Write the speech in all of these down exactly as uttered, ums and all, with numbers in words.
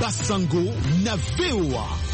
Basango na V O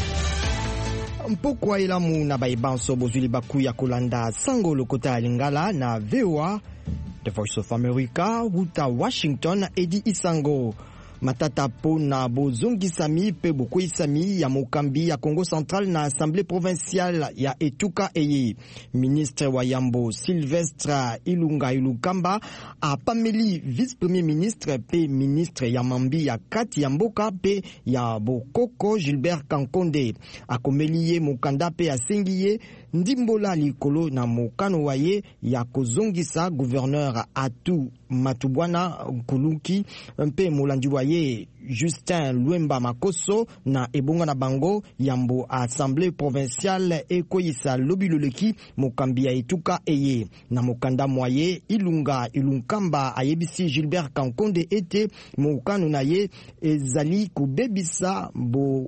A. Mpokwa ilamu na baibanso bozuli baku ya kolanda sango lokota ya lingala na V O A. The Voice of America, Wuta Washington, Edi Isango. Matata po na bozongisami pe bokoisami ya mokambi ya Congo Central na Assemblée provinciale ya Etuka Eye. Ministre wa Yambo Sylvestre Ilunga Ilukamba a pameli vice-premier ministre pe ministre ya Mambi ya Kati ya Mboka pe ya Bokoko Gilbert Kankonde. Akomeliye mokanda pe asengiye ndimbola likolo na mokano waye ya kozongisa gouverneur Atu Matubwana Kuluki mpe molandi waye Justin Luemba Makoso na ebonga na bango Yambo Assemblée provinciale ekoyisa lobiloleki mokambi ya Etuka Eye na mokanda mwaye Ilunga Ilunkamba ayebisi Gilbert Kankonde ete mokano na ye ezali kubebisa bo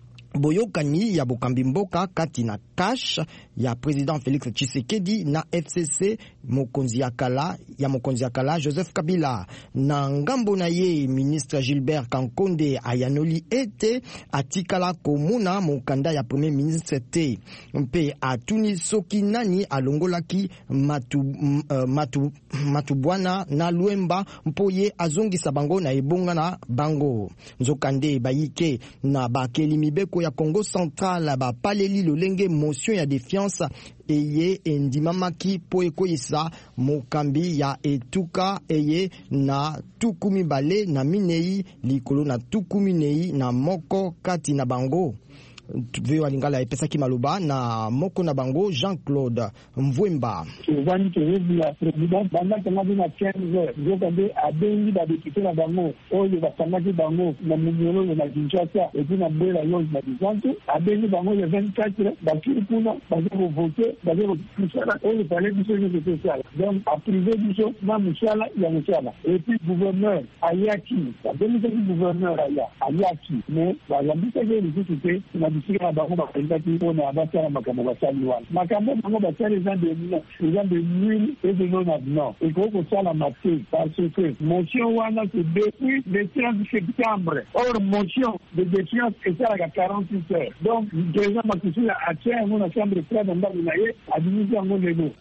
boyokani ya bokambi mboka kati na cash ya président Félix Tshisekedi na F C C mokonzi ya kala ya mokonzi ya kala Joseph Kabila na ngambo na ye ministre Gilbert Kankonde ayanoli ete atikala komuna mokanda ya premier ministre te mpe atuni soki nani alongolaki matu uh, matu matubwana na Luemba mpoye azongisa bango na ebonga na bango nzokande bayike na bakeli mibeko ya Congo Central ba paleli lolenge motion ya défiance eye endimamaki po ekoyisa mokambi ya Etuka Eye na tukumi bale na minei likolo na tukumi nei na moko kati na bango. Veo alingala epesaki maloba na moko na bango Jean-Claude Mvwemba. Wani kerebi ya president banda tamazi na quinze zokande abengi ba député na bango oyo basamaki bango na mumero na Kinshasa et puis na Bela Yonge na Bizanto abengi bango le vingt-quatre bakiri kuna bazero voter bazero kusala oyo pale biso ni spécial donc a privé biso na musala ya musala et puis gouverneur ayaki abengi le gouverneur aya ayaki mais ba yambisa ke ni société na sika bango bakendaki mpona basala makambo basali wana makambo bango basali eza de eza de nul et de non avenant ekoki kosalama te parce que motion wana c'est depuis le trente septembre or motion de défiance esalaka quarante-huit heures donc président Makusula atia yango na chambre trois na ndako na ye adimisi yango lelo.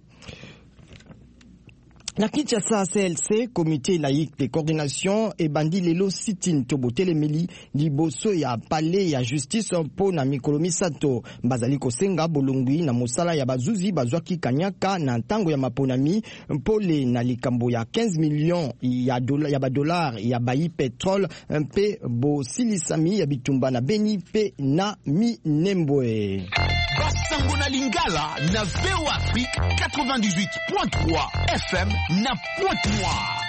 Na Kinshasa C L C, comité laïque de coordination et bandi lelo sitin tobotele meli liboso ya palais ya justice po na mikolo misato bazali kosenga bolongwi na mosala ya bazuzi bazwaki kanyaka na ntango ya maponami mpole na likambo ya quinze millions ya dola ya badolar ya bayi petrole mpe bo silisami ya bitumba na Beni pe na Minembwe. Basango na Lingala na V O A Afrique quatre-vingt-dix-huit point trois F M na Pointe-Noire.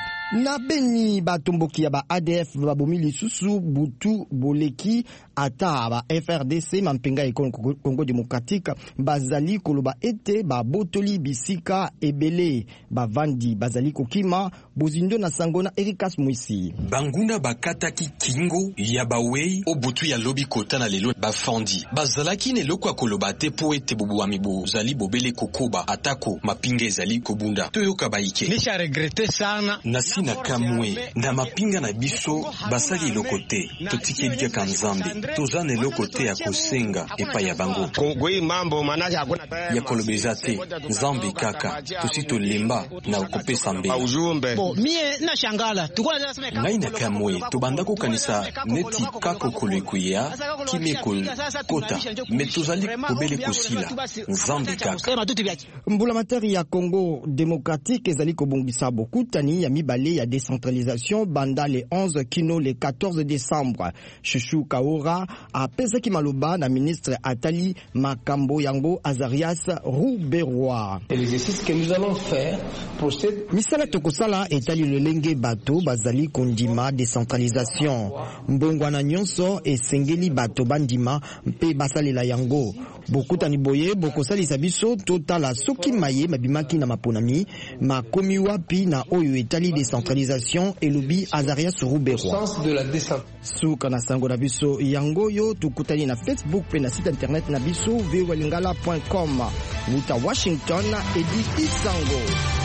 Na Beni batomboki ya ba A D F babomili susu butu boleki ata ba F R D C mampenga e Congo démocratique bazali koloba ete ba botoli bisika ebele bavandi bazali kokima bozindo na sangona Erikas Mwisi banguna bakataki kingo ya bawei obutu ya lobi kota na lelo bafandi bazalaki ne lokwa koloba te po ete bubu amibo zali bobele kokoba atako mapinga ezali kobunda toyoka baike nisha regrete sana nasi na kamwe na mapinga na biso basali lokote totikeli ka Nzambe tozane lokote ya kosenga epa ya bango kongoi mambo manaka hakuna ya kolobeza te Nzambe kaka tusito lemba na ukopesa mbe ujumbe bo mie na shangala tukona nasema ngai na kamwe tobandako kanisa neti kako kolekuya kimekol kota metozali kobele kosila Nzambe kaka mbula materi ya Congo démocratique ezali kobongisa bokutani ya mibale ya décentralisation banda le onze kino le quatorze décembre. Chouchou Kaora a pesaki maloba na ministre Atali Makambo Yango Azarias Rouberois. L'exercice que nous allons faire pour cette misala tokosala etali lolenge bato bazali kondima décentralisation. Mbongwana nyonso esengeli bato bandima mpe basalela yango. Bokutani boye bokosalisa biso totala soki maye mabimaki na maponami makomi wapi na oyo etali décentralisation elobi Azarias Rouberois. Suka na sango na biso yango yo tukutani na Facebook pe na site internet na biso v o a lingala point com. Wuta Washington Edi Isango.